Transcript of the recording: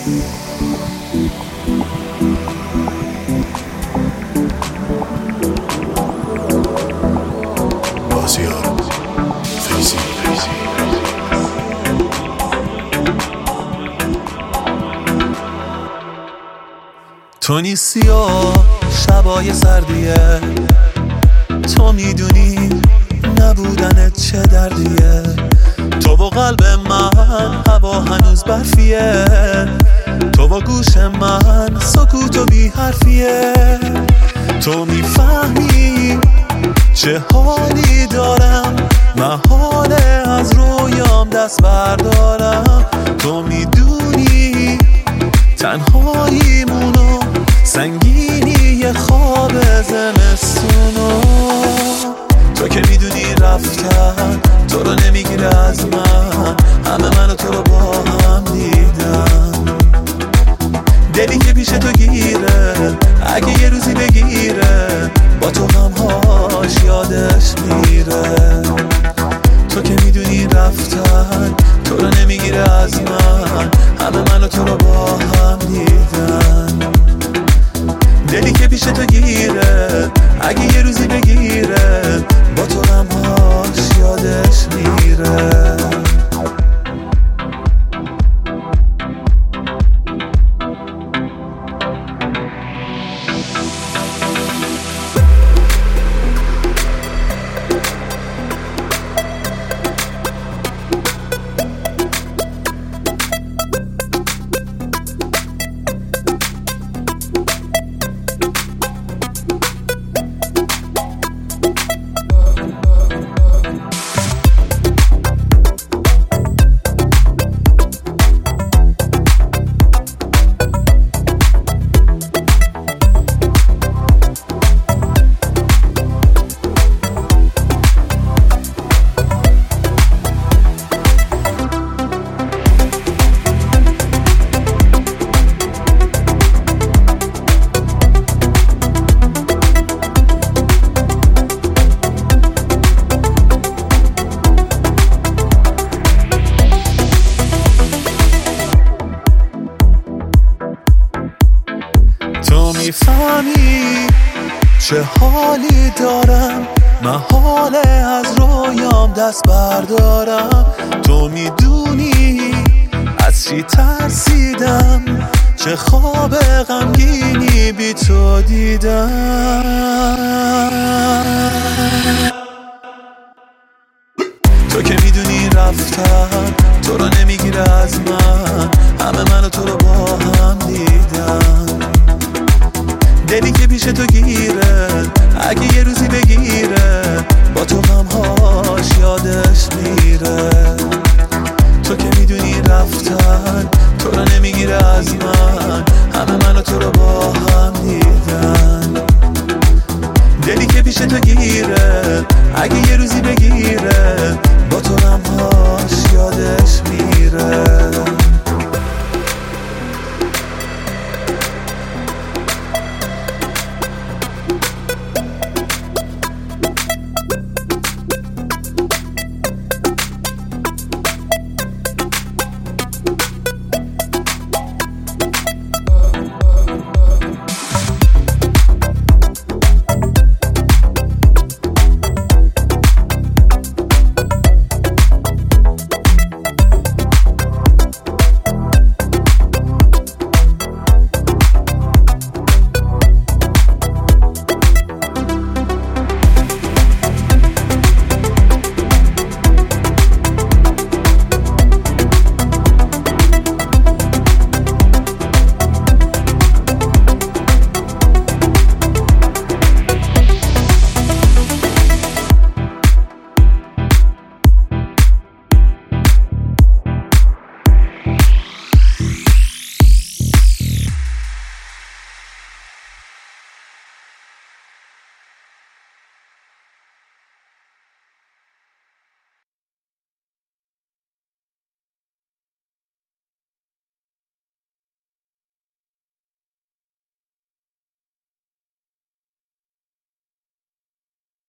بازیار فیزی تو نیستی و شبای سردیه، تو میدونی نبودنت چه دردیه، تو با قلب من هوا هنوز برفیه، تو با گوش من سکوت و بی حرفیه، تو میفهمی چه حالی دارم، محاله از رویام دست بردارم، تو میدونی تنهاییمونو سنگینی خواب زمستونو، تو که میدونی رفتن تو رو نمیگیره از من، همه منو تو رو با هم دیدن، دلی که پیش تو گیره اگه یه روزی بگیره با تو غمهاش یادش میره، تو که میدونی رفتن تو رو نمیگیره از من، همه منو تو رو با هم دیدن، دلی که پیش تو گیره اگه یه روزی بگیره با تو غمهاش یادش میره. تو میفهمی چه حالی دارم، محاله از رویام دست بردارم، تو میدونی از چی ترسیدم، چه خواب غمگینی بی تو دیدم، تو که میدونی رفتن تو رو نمیگیره از من، همه منو تو رو با هم دیدن، دلی که پیش تو گیره اگه یه روزی بگیره با تو غمهاش یادش میره، تو که میدونی رفتن